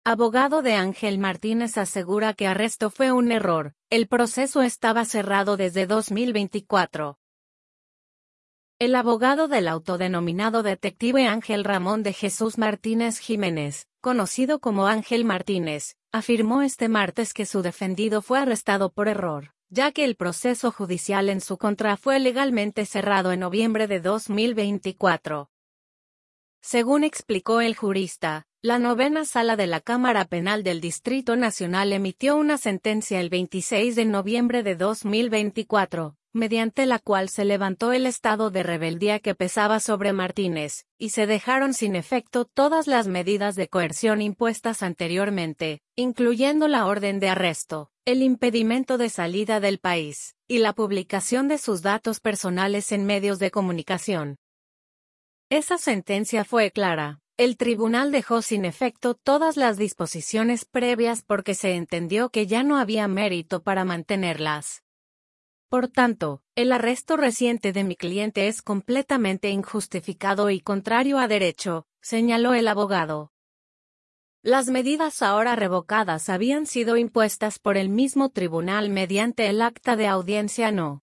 Abogado de Ángel Martínez asegura que arresto fue un error, el proceso estaba cerrado desde 2024. El abogado del autodenominado detective Ángel Ramón de Jesús Martínez Jiménez, conocido como Ángel Martínez, afirmó este martes que su defendido fue arrestado por error, ya que el proceso judicial en su contra fue legalmente cerrado en noviembre de 2024. Según explicó el jurista, la novena sala de la Cámara Penal del Distrito Nacional emitió una sentencia el 26 de noviembre de 2024, mediante la cual se levantó el estado de rebeldía que pesaba sobre Martínez, y se dejaron sin efecto todas las medidas de coerción impuestas anteriormente, incluyendo la orden de arresto, el impedimento de salida del país, y la publicación de sus datos personales en medios de comunicación. Esa sentencia fue clara. El tribunal dejó sin efecto todas las disposiciones previas porque se entendió que ya no había mérito para mantenerlas. Por tanto, el arresto reciente de mi cliente es completamente injustificado y contrario a derecho, señaló el abogado. Las medidas ahora revocadas habían sido impuestas por el mismo tribunal mediante el acta de audiencia No.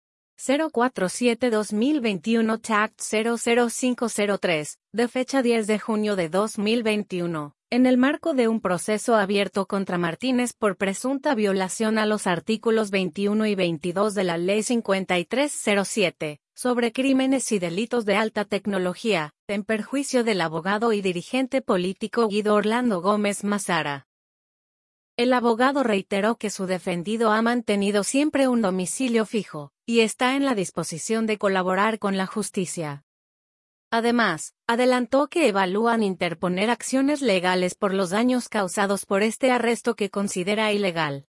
047-2021 TACT 00503, de fecha 10 de junio de 2021, en el marco de un proceso abierto contra Martínez por presunta violación a los artículos 21 y 22 de la Ley 5307, sobre crímenes y delitos de alta tecnología, en perjuicio del abogado y dirigente político Guido Orlando Gómez Mazara. El abogado reiteró que su defendido ha mantenido siempre un domicilio fijo, y está en la disposición de colaborar con la justicia. Además, adelantó que evalúan interponer acciones legales por los daños causados por este arresto que considera ilegal.